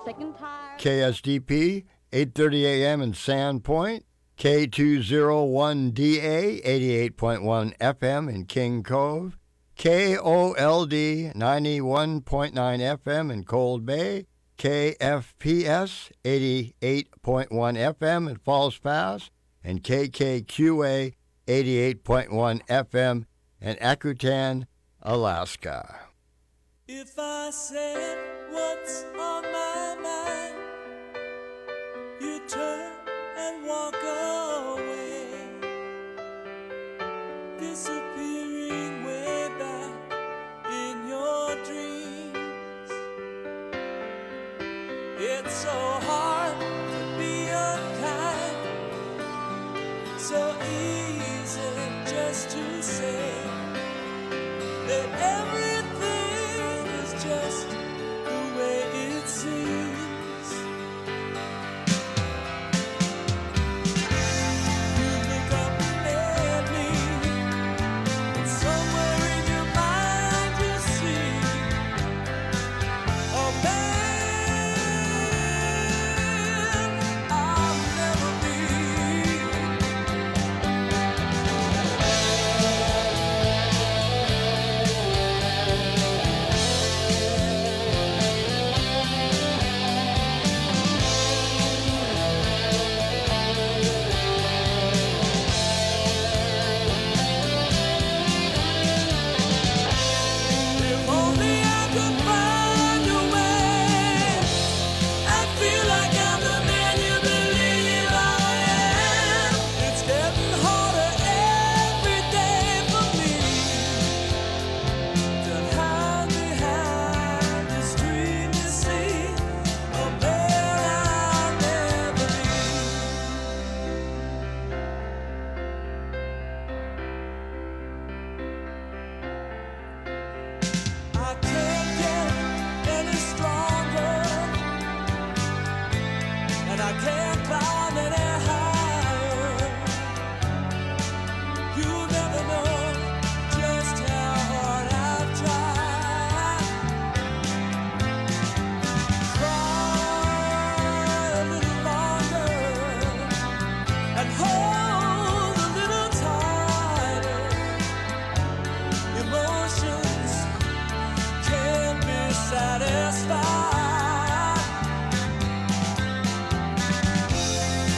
KSDP, 8:30 a.m. in Sandpoint. K201DA, 88.1 FM in King Cove. KOLD, 91.9 FM in Cold Bay. KFPS, 88.1 FM in Falls Pass. And KKQA, 88.1 FM in Akutan, Alaska. If I said what's on my mind, you turn and walk away, disappearing way back in your dreams. It's so hard to be unkind, so easy just to say that everything is just the way it seems. You look up at me, and somewhere in your mind you see a man I'll never be. If only I could find a way, I feel like I'm the man you believe I am. It's getting harder every day for me to hide behind this dream you see, a man I'll never be. I can't get any stronger, and I can't climb any higher. You never know just how hard I've tried. Cry a little longer and hold a little tighter. Emotions can't be satisfied.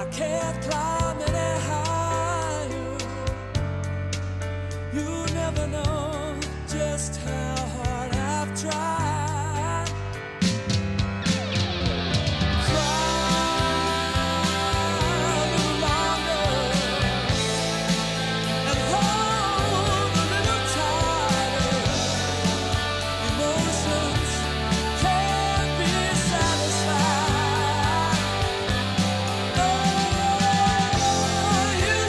I can't climb any higher. You never know just how hard I've tried. Climb longer and hold a little tighter. Emotions can't be satisfied. Oh, you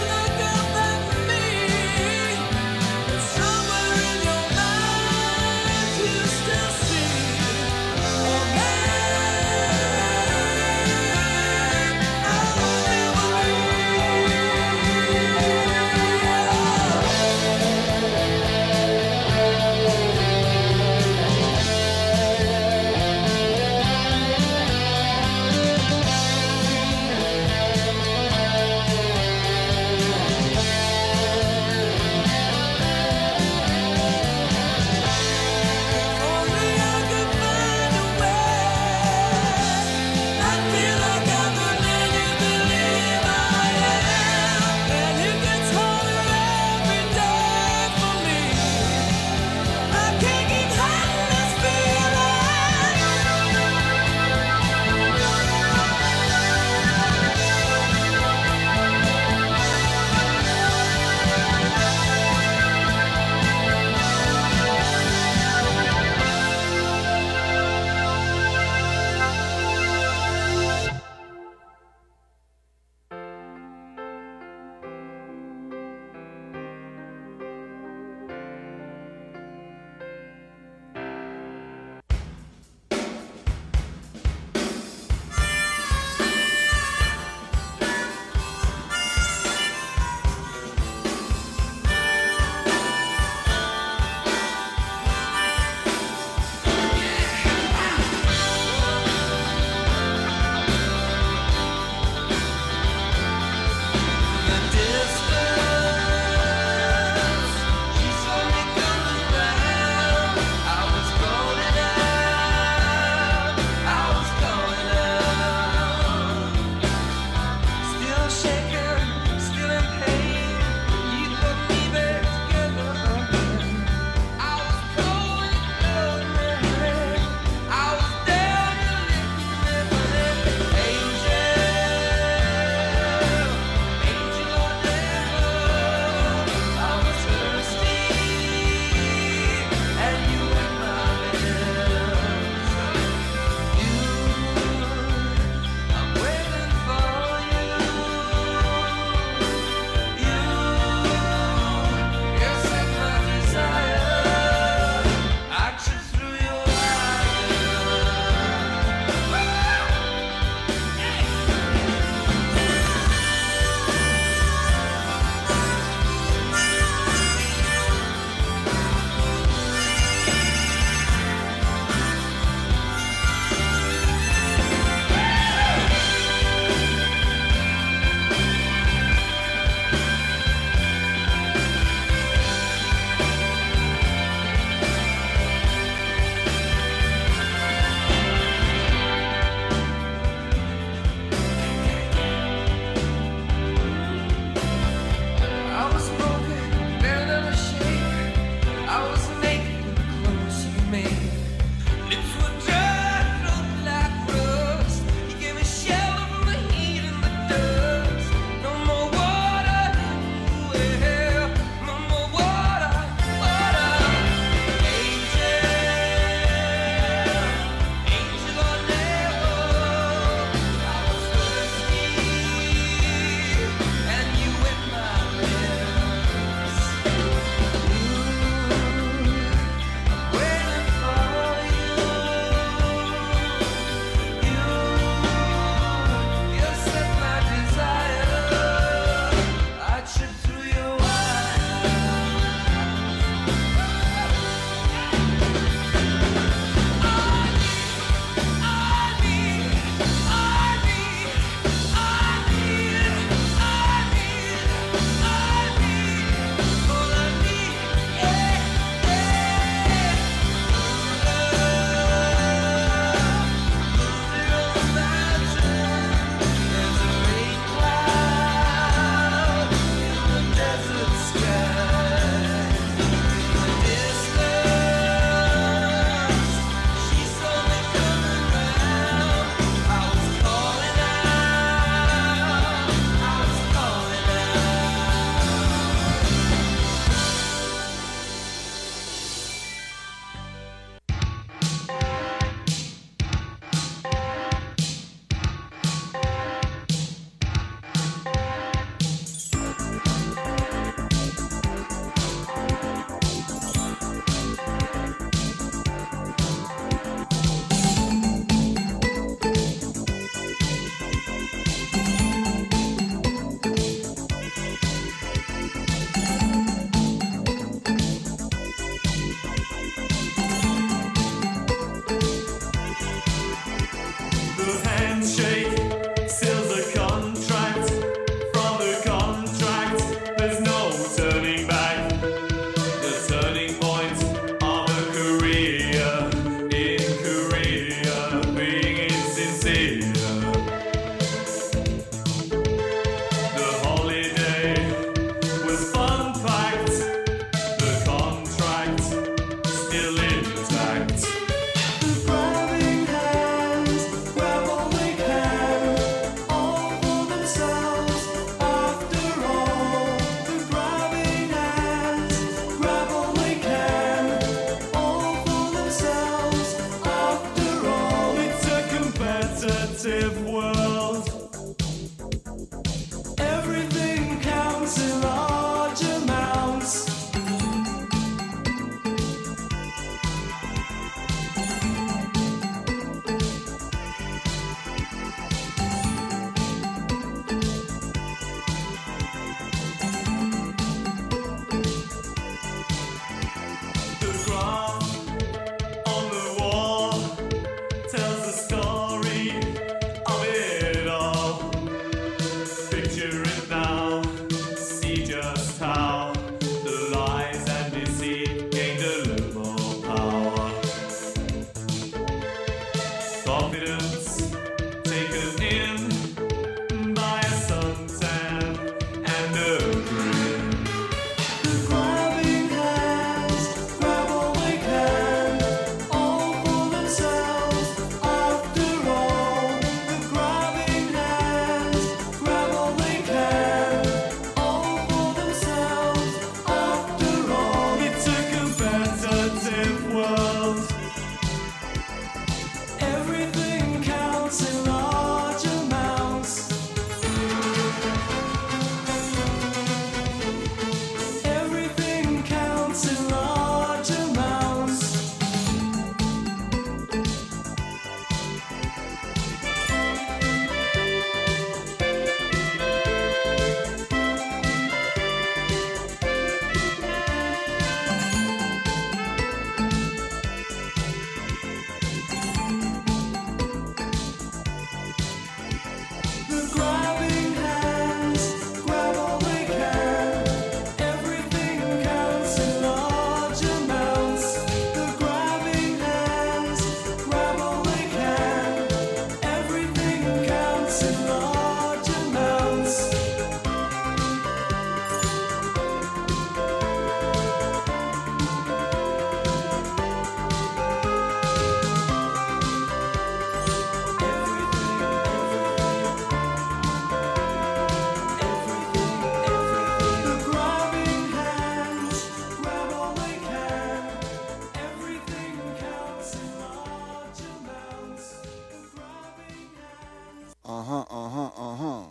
Uh-huh, uh-huh, uh-huh.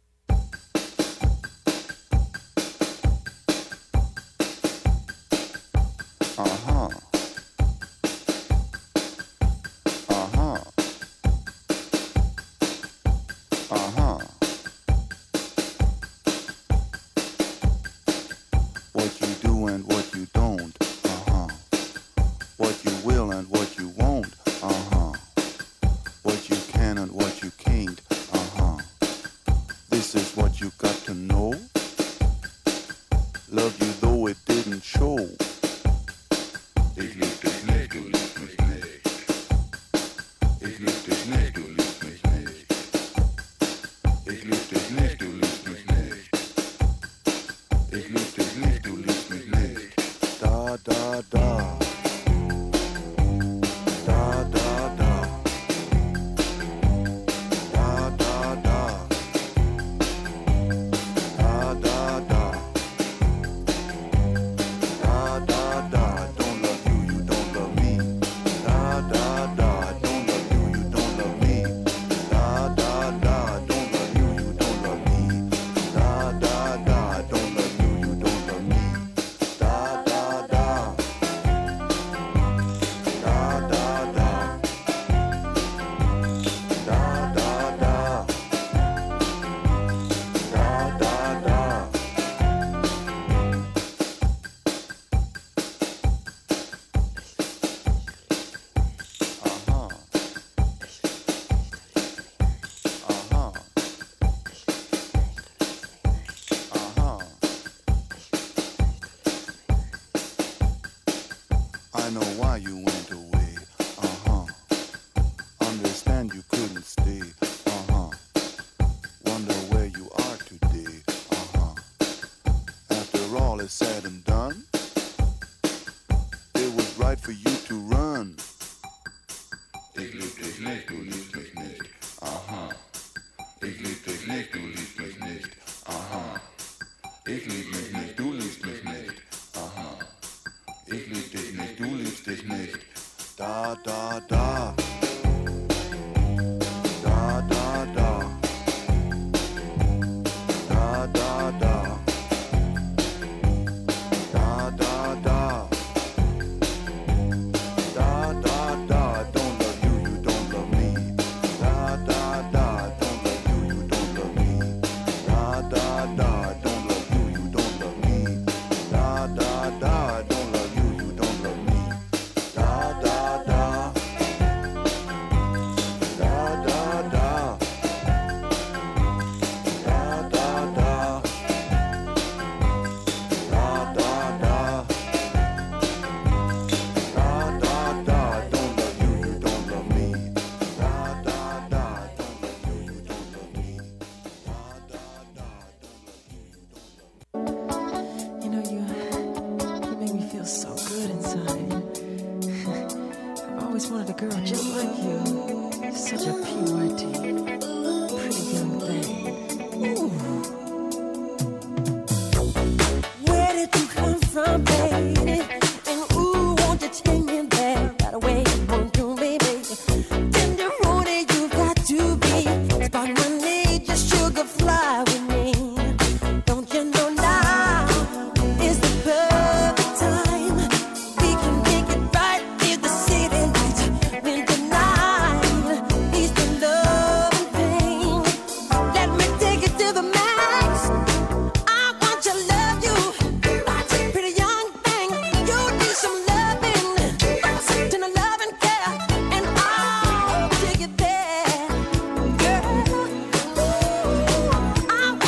Uh-huh. Uh-huh. Uh-huh. What you do and what you don't. Uh-huh. What you will and what you won't. Uh-huh. What you can and what you can't. Uh-huh. This is what you got to know. Love you though it didn't show. Ich lieb dich nicht, du liebst mich nicht. Ich lieb dich nicht, du liebst mich nicht. Ich lieb dich nicht, du liebst mich nicht. Ich lieb dich nicht, du liebst mich nicht. Da, da, da. Da, da, da. Da, da, da. Da, da, da. Da, da, da. Don't love you, you don't love me. Da, da, da. Don't love you, you don't love me. Da, da, da. Don't love you, you don't love me. Da, da, da. Don't love you, you don't love me. Da, da, da. Da, da, da. Da, da, da. Da, da, da. Uh-huh. Uh-huh. Uh-huh. I know why you went away. Uh-huh. Understand you couldn't stay. Uh-huh. Wonder where you are today. Uh-huh. After all is said and done, it was right for you to run. Ich lieb dich nicht, du liebst mich nicht. Aha. Ich lieb dich nicht, du liebst mich nicht. Aha. Ich lieb mich nicht, du liebst mich nicht. Aha. Ich lieb dich nicht, du liebst dich nicht. Da, da, da. Da, da, da. Da, da, da. Da, da, da. Da, da, da. Don't love you, you don't love me. Da, da, da. Don't love you, you don't love me. Da, da, da. Don't love you, you don't love me. Da, da, da. Don't love you, you don't love me. Da, da, da. Da, da, da. Da, da, da. Da, da, da. Da, da, da. Don't love you, you don't love me. Da, da, da. Don't love you, you don't love me. Da, da, da. Don't love you, you don't love me. You know, you make me feel so good inside. I've always wanted a girl just like you. You're such a PYT, pretty young thing. Ooh. Where did you come from, baby? And ooh, won't you take me there right away? Won't you, baby? Tenderoni, you got to be. Spark my need, just sugar fly with me. Don't you know now is the perfect time? We can make it right near the city lights. Winter night, ease the love and pain. Let me take it to the max. I want to love you, pretty young thing. You need some loving, tender love and care, and I'll take it there, girl. Ooh, I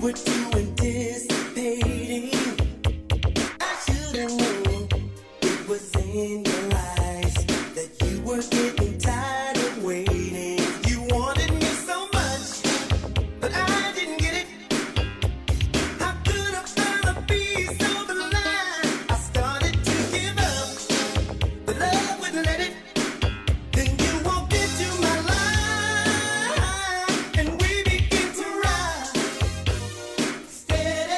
were too anticipating. I should have known it was in your eyes that you were getting tired of waiting. You wanted me so much, but I didn't get it. How could I find a piece of the line? I started to give up, but love wouldn't let it. Then you walked into my life, and we began to ride. Steady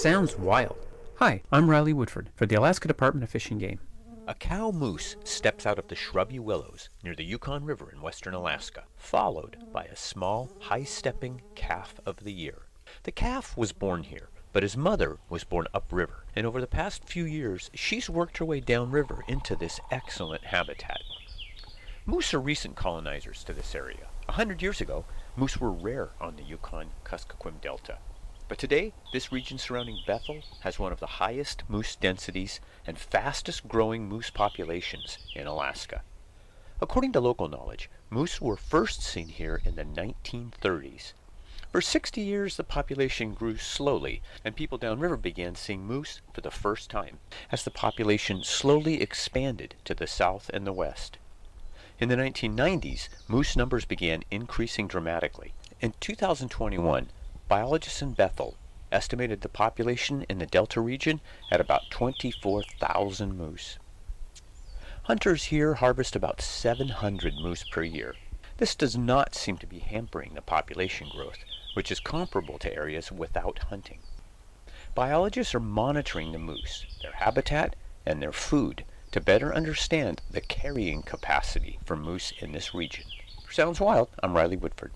Sounds wild. Hi, I'm Riley Woodford for the Alaska Department of Fish and Game. A cow moose steps out of the shrubby willows near the Yukon River in western Alaska, followed by a small, high-stepping calf of the year. The calf was born here, but his mother was born upriver, and over the past few years, she's worked her way downriver into this excellent habitat. Moose are recent colonizers to this area. 100 years ago, moose were rare on the Yukon-Kuskokwim Delta. But today, this region surrounding Bethel has one of the highest moose densities and fastest growing moose populations in Alaska. According to local knowledge, moose were first seen here in the 1930s. For 60 years, the population grew slowly, and people downriver began seeing moose for the first time, as the population slowly expanded to the south and the west. In the 1990s, moose numbers began increasing dramatically. In 2021, biologists in Bethel estimated the population in the Delta region at about 24,000 moose. Hunters here harvest about 700 moose per year. This does not seem to be hampering the population growth, which is comparable to areas without hunting. Biologists are monitoring the moose, their habitat, and their food to better understand the carrying capacity for moose in this region. For Sounds Wild, I'm Riley Woodford.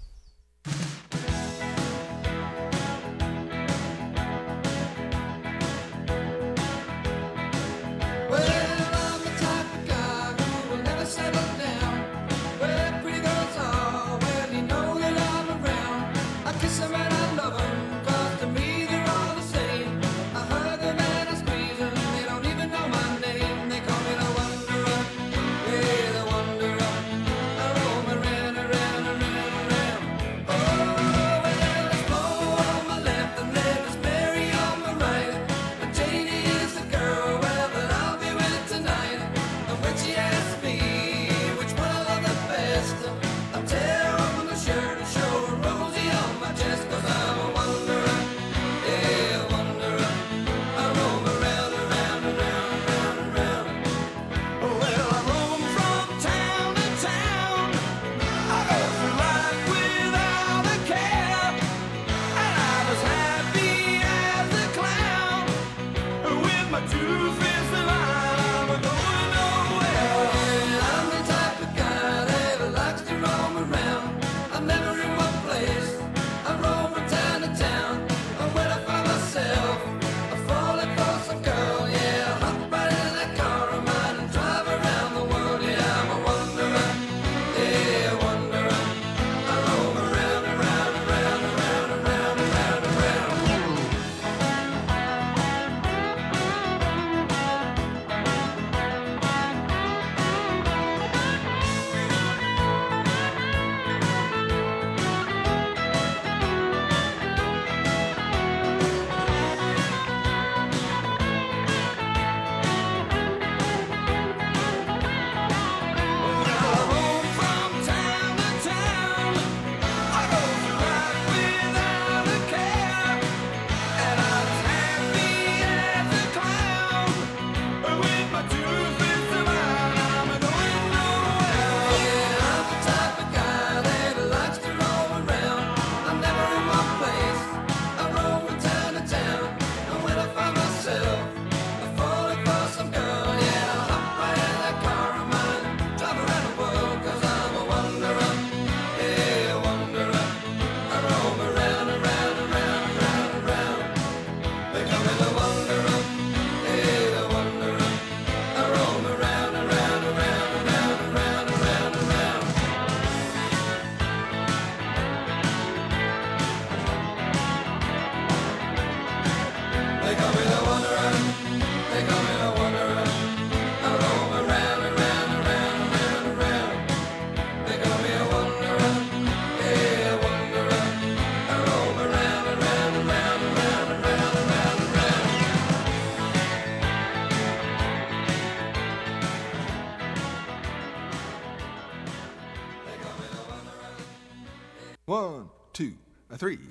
One, two, three.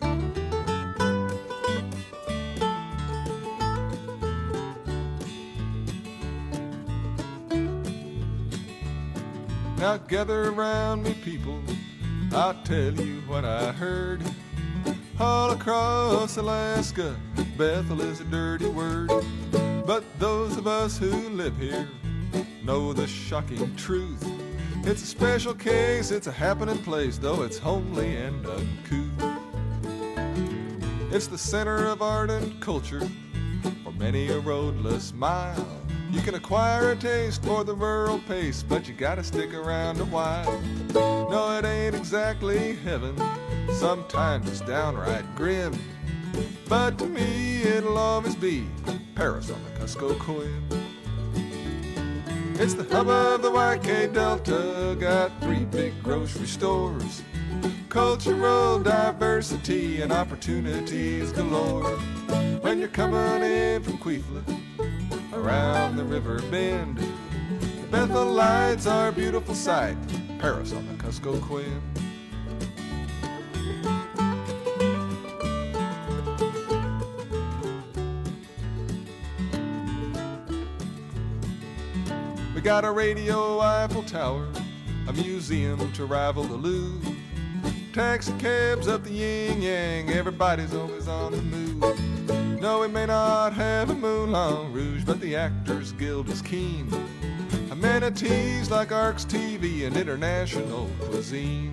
Now gather around me, people, I'll tell you what I heard. All across Alaska, Bethel is a dirty word. But those of us who live here know the shocking truth. It's a special case, it's a happening place, though it's homely and uncouth. It's the center of art and culture for many a roadless mile. You can acquire a taste for the rural pace, but you gotta stick around a while. No, it ain't exactly heaven, sometimes it's downright grim, but to me it'll always be Paris on the Kuskokwim. It's the hub of the YK Delta, got 3 big grocery stores, cultural diversity and opportunities galore. When you're coming in from Queefla, around the river bend, the Bethel lights are a beautiful sight, Paris on the Kuskokwim. We got a radio Eiffel Tower, a museum to rival the Louvre, taxi cabs up the yin yang, everybody's always on the move. No, we may not have a Moulin Rouge, but the Actors Guild is keen. Amenities like ARCS TV and international cuisine.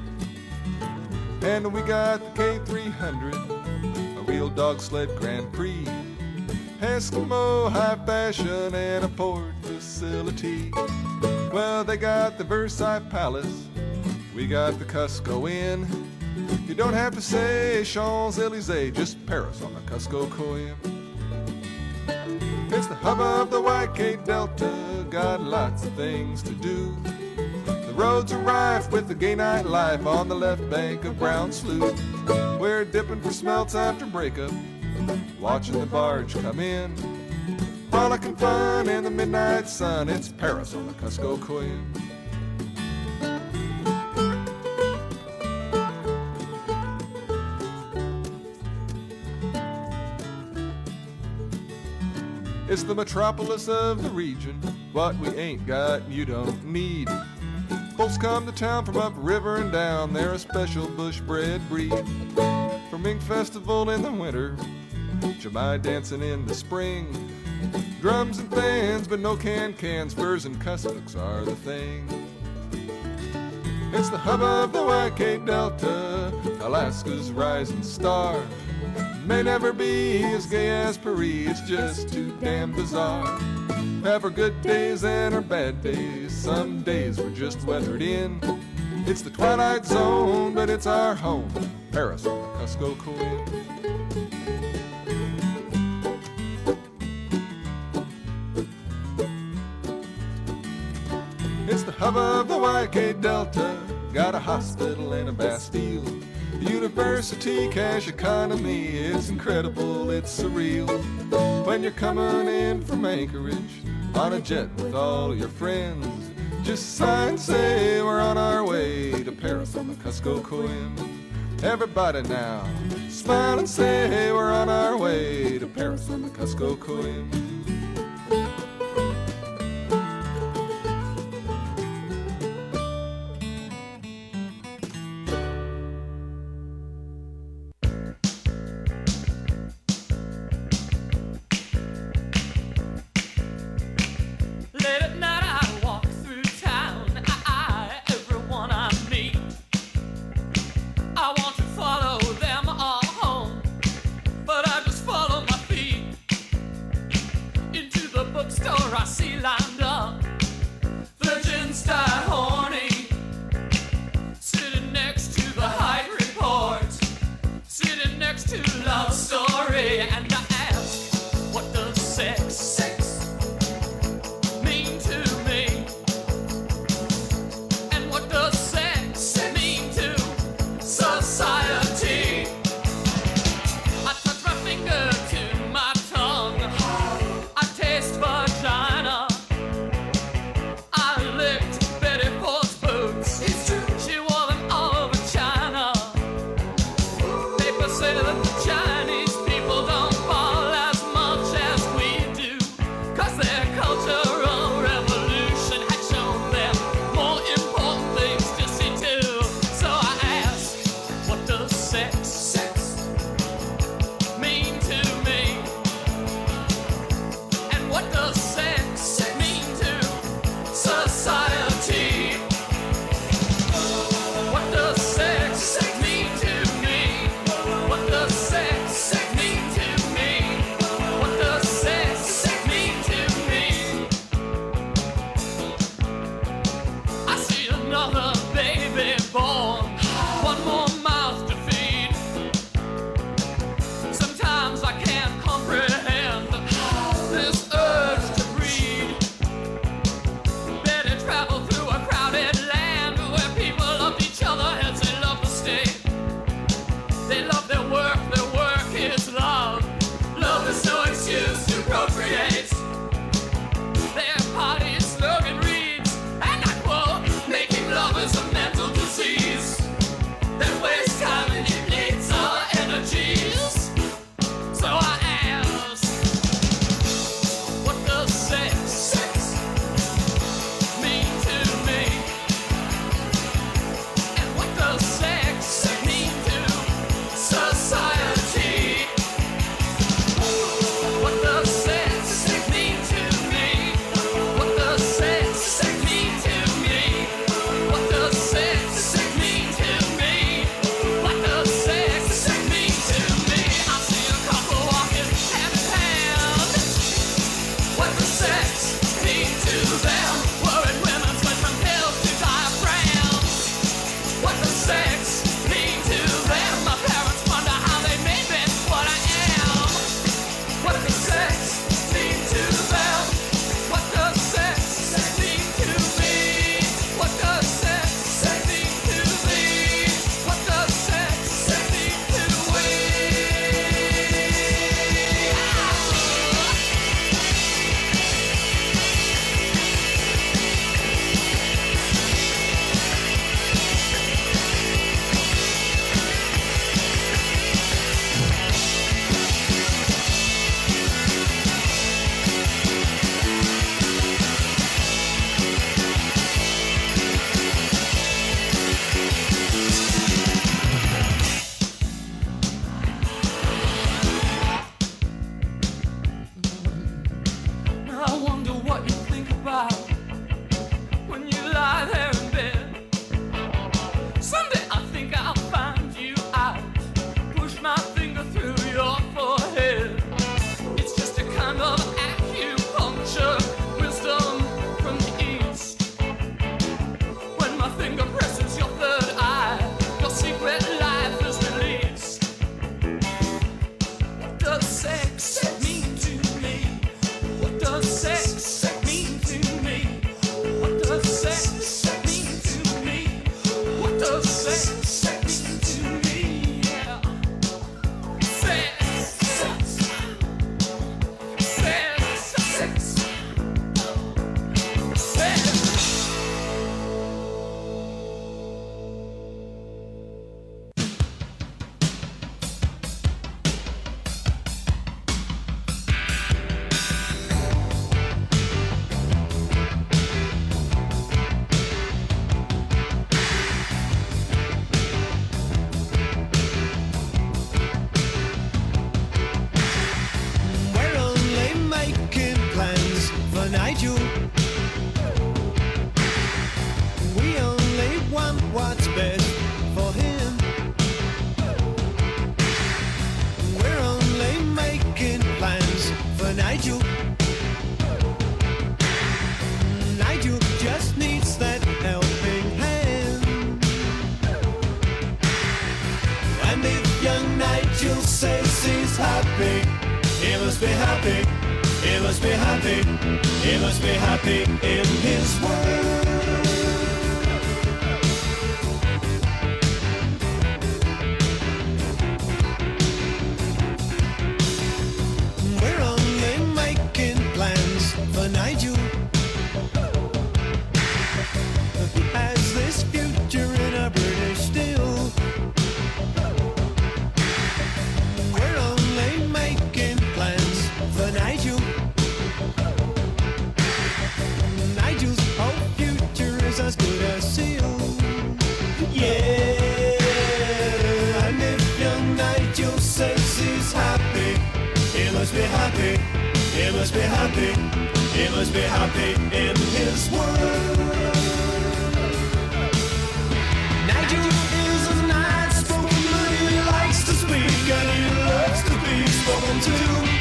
And we got the K300, a real dog sled Grand Prix, Eskimo high fashion and a port facility. Well, they got the Versailles Palace, we got the Cusco Inn. You don't have to say Champs-Élysées, just Paris on the Kuskokwim. It's the hub of the YK Delta, got lots of things to do. The roads are rife with the gay nightlife on the left bank of Brown Slough. We're dipping for smelts after breakup, watching the barge come in, frolicking fun in the midnight sun. It's Paris on the Kuskokwim. It's the metropolis of the region. What we ain't got, you don't need. Folks come to town from upriver and down. They're a special bush-bred breed. For Mink Festival in the winter, Jamai dancing in the spring. Drums and fans, but no cans. Furs and cussbooks are the thing. It's the hub of the YK Delta, Alaska's rising star. May never be as gay as Paris, it's just too damn bizarre. Have our good days and our bad days, some days we're just weathered in. It's the Twilight Zone, but it's our home, Paris on the Kuskokwim. It's the hub of the YK Delta, got a hospital and a Bastille. University, cash economy, it's incredible, it's surreal. When you're coming in from Anchorage on a jet with all your friends, just sign, say we're on our way to Paris on the Kuskokwim. Everybody now, smile and say we're on our way to Paris on the Kuskokwim. Late at night I walk through town, I everyone I meet. I want to follow them all home, but I just follow my feet. happy. He must be happy. He must be happy. He must be happy in his world. We're only making plans for Nigel. He has this future in a British steel. We're only making plans for Nigel. Nigel's whole future is as good as sealed. Yeah, and if young Nigel says he's happy, he must be happy. He must be happy. He must be happy in his world. Nigel is a nice spoken man. He likes to speak and he loves to be spoken to.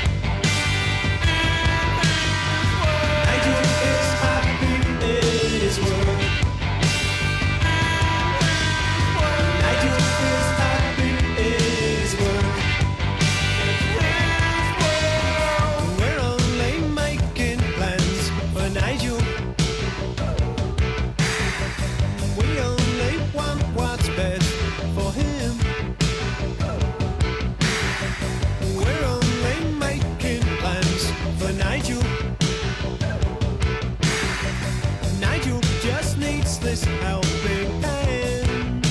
Nigel is happy in his world. Nigel is happy in his world. We're only making plans for Nigel. We only want what's best for him. We're only making plans for Nigel. Nigel just needs this helping hand.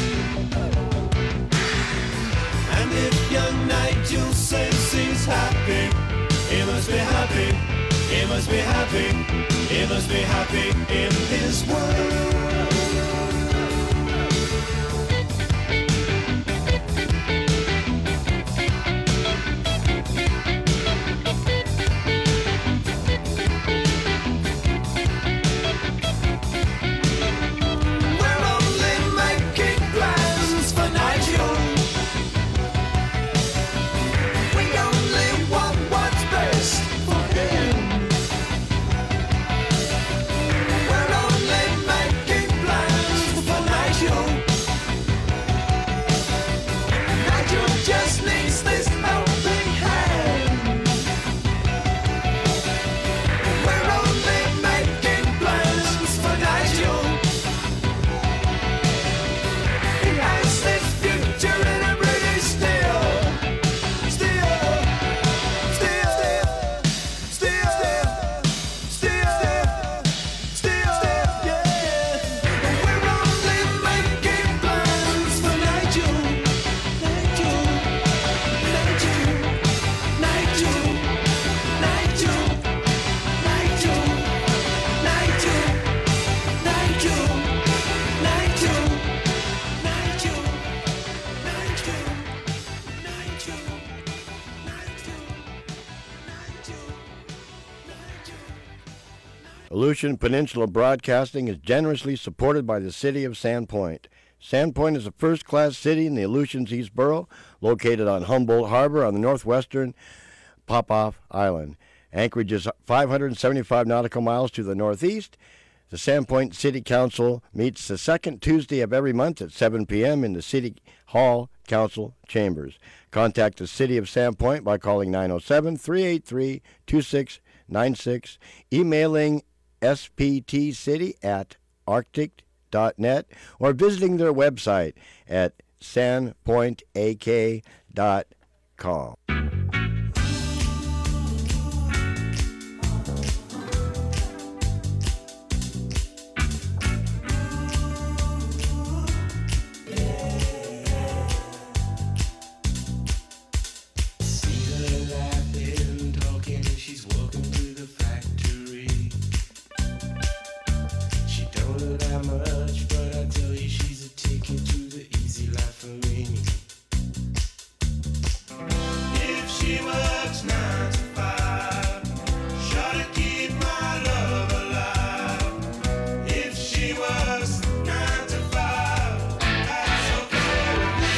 And if young Nigel says he's happy, he must be happy. He must be happy. He must be happy in his world. We're only making plans for Nigel. We only want what's best for him. We're only making plans for Nigel. Nigel just needs this helping hand. We're only making plans for Nigel. He has this future in a British steel. Steel. Steel. Steel. Steel. Steel. Yeah. We're only making plans for Nigel. Nigel. Nigel. Nigel. Nigel. Nigel. Nigel. Nigel. Nigel. Nigel. Aleutian Peninsula Broadcasting is generously supported by the City of Sandpoint. Sandpoint is a first-class city in the Aleutians East Borough, located on Humboldt Harbor on the northwestern Popoff Island. Anchorage is 575 nautical miles to the northeast. The Sandpoint City Council meets the second Tuesday of every month at 7 p.m. in the City Hall Council Chambers. Contact the City of Sandpoint by calling 907-383-2696, emailing sptcity@arctic.net, or visiting their website at sandpointak.com. She's walking through the factory. She don't look that much, but I tell you she's a ticket to the easy life for me. If she works 9 to 5, sure to keep my love alive. If she works 9 to 5, that's okay with me.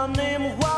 my name, why